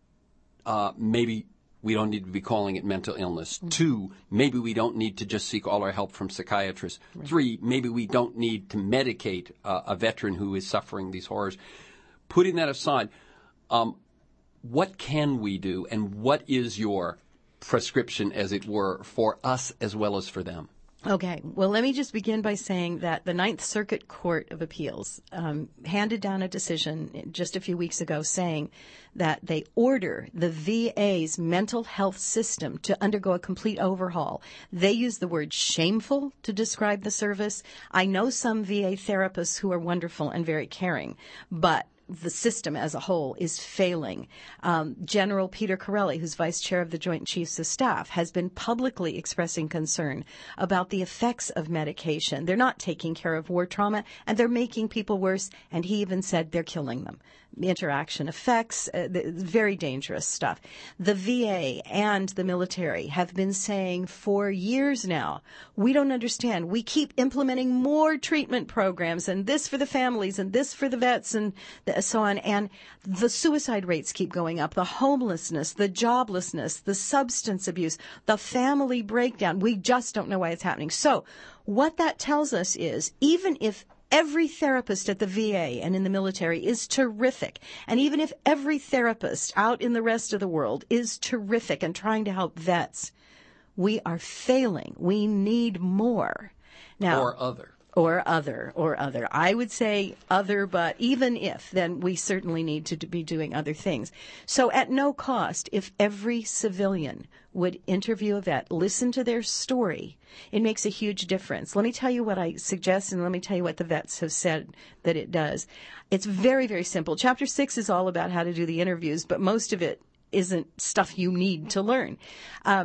uh, maybe we don't need to be calling it mental illness. Mm-hmm. Two, maybe we don't need to just seek all our help from psychiatrists. Right. Three, maybe we don't need to medicate uh, a veteran who is suffering these horrors. Putting that aside, um, what can we do, and what is your prescription, as it were, for us as well as for them? Okay. Well, let me just begin by saying that the Ninth Circuit Court of Appeals um, handed down a decision just a few weeks ago saying that they order the V A's mental health system to undergo a complete overhaul. They use the word shameful to describe the service. I know some V A therapists who are wonderful and very caring, but the system as a whole is failing. Um, General Peter Corelli, who's vice chair of the Joint Chiefs of Staff, has been publicly expressing concern about the effects of medication. They're not taking care of war trauma, and they're making people worse, and he even said they're killing them. Interaction effects, uh, the, very dangerous stuff. The V A and the military have been saying for years now, we don't understand. We keep implementing more treatment programs, and this for the families, and this for the vets, and the, so on. And the suicide rates keep going up, the homelessness, the joblessness, the substance abuse, the family breakdown. We just don't know why it's happening. So what that tells us is, even if every therapist at the V A and in the military is terrific, and even if every therapist out in the rest of the world is terrific and trying to help vets, we are failing. We need more. Now, or other. Or other, or other. I would say other, but even if, then we certainly need to be doing other things. So at no cost, if every civilian would interview a vet, listen to their story, it makes a huge difference. Let me tell you what I suggest, and let me tell you what the vets have said that it does. It's very, very simple. Chapter six is all about how to do the interviews, but most of it isn't stuff you need to learn. Um,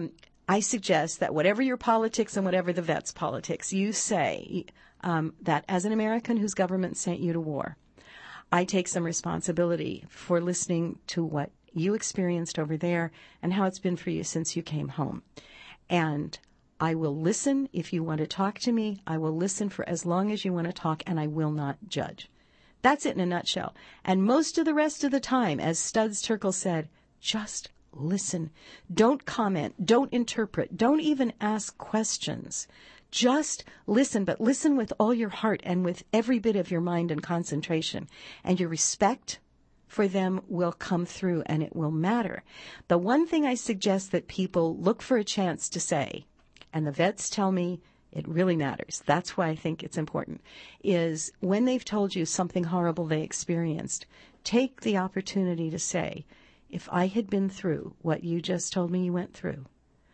I suggest that whatever your politics and whatever the vet's politics, you say um, that as an American whose government sent you to war, I take some responsibility for listening to what you experienced over there and how it's been for you since you came home. And I will listen if you want to talk to me. I will listen for as long as you want to talk, and I will not judge. That's it in a nutshell. And most of the rest of the time, as Studs Terkel said, just listen. Don't comment. Don't interpret. Don't even ask questions. Just listen, but listen with all your heart and with every bit of your mind and concentration. And your respect for them will come through, and it will matter. The one thing I suggest that people look for a chance to say, and the vets tell me it really matters, that's why I think it's important, is when they've told you something horrible they experienced, take the opportunity to say, if I had been through what you just told me you went through,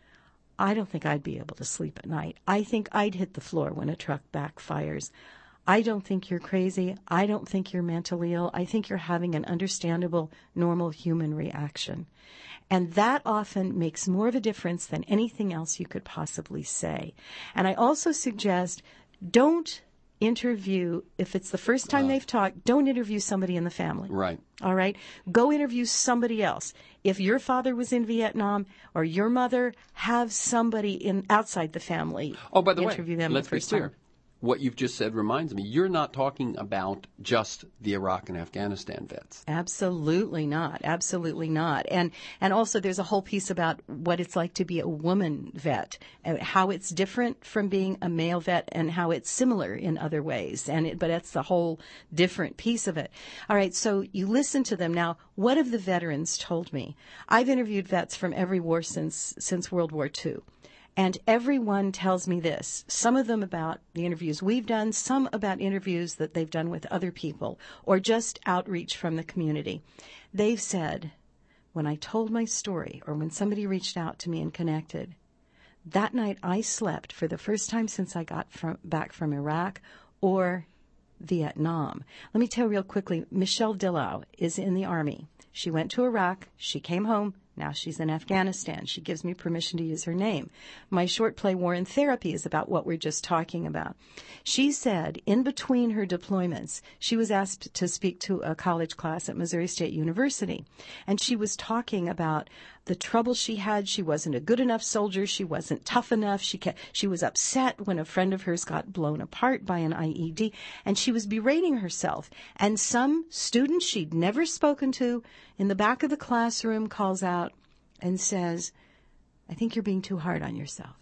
I don't think I'd be able to sleep at night. I think I'd hit the floor when a truck backfires. I don't think you're crazy. I don't think you're mentally ill. I think you're having an understandable, normal human reaction. And that often makes more of a difference than anything else you could possibly say. And I also suggest don't interview, if it's the first time uh, they've talked, don't interview somebody in the family. Right. All right? Go interview somebody else. If your father was in Vietnam or your mother, have somebody in outside the family oh, by the interview way, them let's the first be clear. time. What you've just said reminds me, you're not talking about just the Iraq and Afghanistan vets. Absolutely not. Absolutely not. And and also there's a whole piece about what it's like to be a woman vet, how it's different from being a male vet and how it's similar in other ways. And it, but that's the whole different piece of it. All right, so you listen to them. Now, what have the veterans told me? I've interviewed vets from every war since since World War Two. And everyone tells me this, some of them about the interviews we've done, some about interviews that they've done with other people, or just outreach from the community. They've said, when I told my story, or when somebody reached out to me and connected, that night I slept for the first time since I got from, back from Iraq or Vietnam. Let me tell you real quickly, Michelle Dillow is in the Army. She went to Iraq, she came home. Now she's in Afghanistan. She gives me permission to use her name. My short play, War and Therapy, is about what we're just talking about. She said in between her deployments, she was asked to speak to a college class at Missouri State University. And she was talking about the trouble she had. She wasn't a good enough soldier. She wasn't tough enough. She kept, she was upset when a friend of hers got blown apart by an I E D. And she was berating herself. And some student she'd never spoken to in the back of the classroom calls out and says, I think you're being too hard on yourself.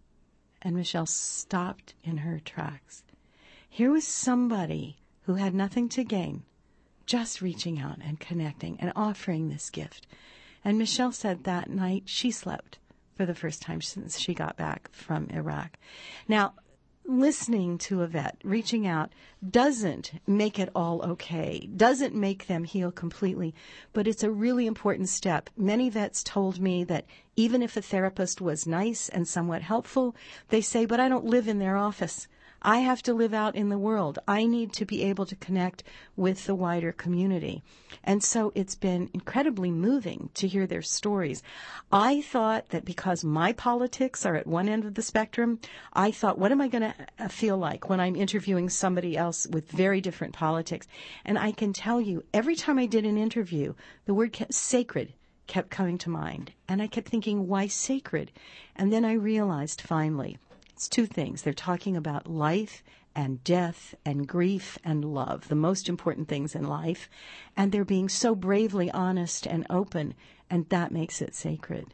And Michelle stopped in her tracks. Here was somebody who had nothing to gain, just reaching out and connecting and offering this gift. And Michelle said that night she slept for the first time since she got back from Iraq. Now, listening to a vet, reaching out, doesn't make it all okay, doesn't make them heal completely, but it's a really important step. Many vets told me that even if a therapist was nice and somewhat helpful, they say, but I don't live in their office. I have to live out in the world. I need to be able to connect with the wider community. And so it's been incredibly moving to hear their stories. I thought that because my politics are at one end of the spectrum, I thought, what am I going to feel like when I'm interviewing somebody else with very different politics? And I can tell you, every time I did an interview, the word kept, sacred kept coming to mind. And I kept thinking, why sacred? And then I realized finally, it's two things. They're talking about life and death and grief and love, the most important things in life. And they're being so bravely honest and open, and that makes it sacred.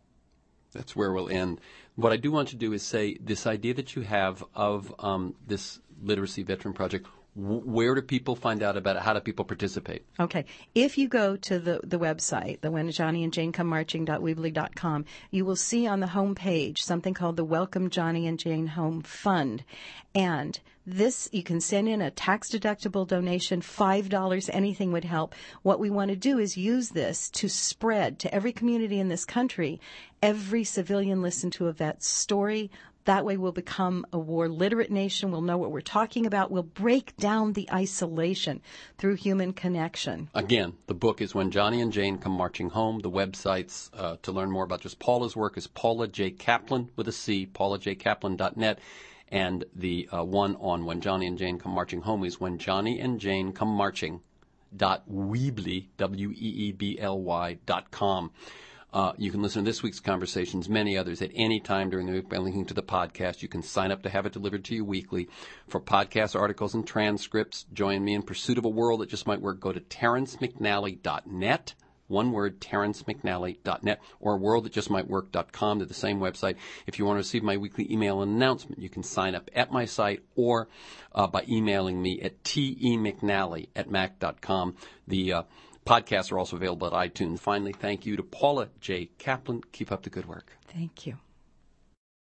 That's where we'll end. What I do want to do is say this idea that you have of um, this Literacy Veteran Project, w- where do people find out about it? How do people participate? Okay. If you go to the, the website, the when Johnny and Jane come marching dot weebly dot com, you will see on the home page something called the Welcome Johnny and Jane Home Fund. And this, you can send in a tax-deductible donation, five dollars, anything would help. What we want to do is use this to spread to every community in this country every civilian listen to a vet's story. That way we'll become a war-literate nation. We'll know what we're talking about. We'll break down the isolation through human connection. Again, the book is When Johnny and Jane Come Marching Home. The websites uh, to learn more about just Paula's work is Paula J. Kaplan with a C, paula j kaplan dot net. And the uh, one on When Johnny and Jane Come Marching Home is When Johnny and Jane Come Marching dot weebly, W E E B L Y dot com. Uh, you can listen to this week's conversations, many others, at any time during the week by linking to the podcast. You can sign up to have it delivered to you weekly. For podcast articles and transcripts, join me in pursuit of a world that just might work. Go to terrence mcnally dot net. One word, terrence mcnally dot net, or world that just might work dot com to the same website. If you want to receive my weekly email announcement, you can sign up at my site or uh, by emailing me at temcnally at mac dot com. The uh, podcasts are also available at iTunes. Finally, thank you to Paula J. Kaplan. Keep up the good work. Thank you.